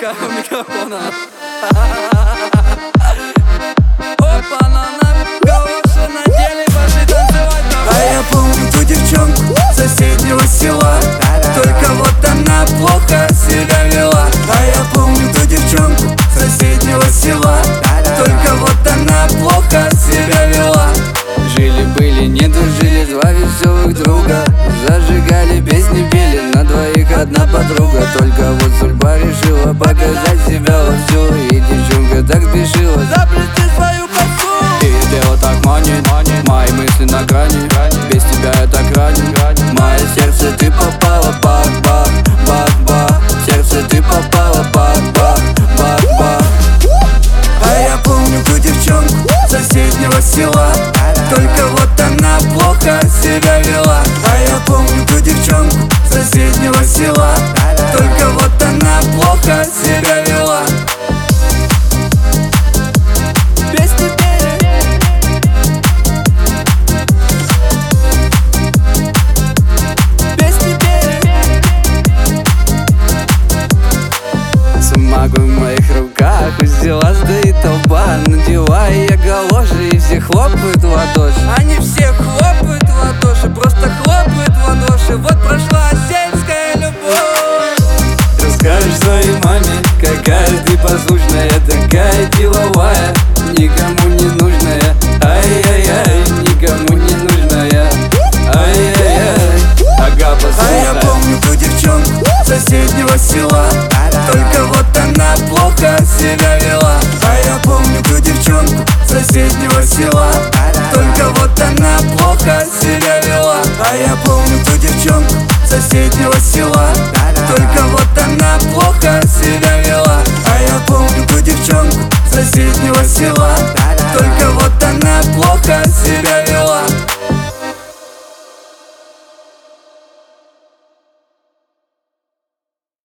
Рука у микрофона. Опа, на галоши надели, пошли танцевать. А я помню ту девчонку с соседнего села, только вот она плохо себя вела. А я помню ту девчонку с соседнего села, только вот она плохо себя вела. Жили-были, не дружили, два веселых друга, зажигали, песни пели, на двоих одна подруга. Только вот судьба решила показать себя вовсю, и девчонка так спешила заплести свою косу. Ты дело так манит, мои мысли на грани, без тебя я так ранен. В мое сердце ты попала, бах-бах, бах-бах. В сердце ты попала, бах-бах, бах-бах. А я помню ту девчонку с соседнего села, только вот она плохо себя вела. А я помню ту девчонку с соседнего села, только вот она плохо себя вела. Песни пели, песни пели. Сумагу в моих руках, у дела стоит толпа, надеваю я галоши, и все хлопают в ладоши. Они все хлопают в ладоши, просто хлопают в ладоши. Вот прошла сельская любовь. Расскажешь своей маме, какая ты послушная, такая деловая, никому не нужная. Ай-яй-яй, никому не нужная. Ай-яй-яй, ага, А я послушай. помню ту девчонку с соседнего села, только вот она плохо себя вела. А я помню ту девчонку с соседнего села, только вот она плохо себя вела. А я помню ту девчонку с соседнего села,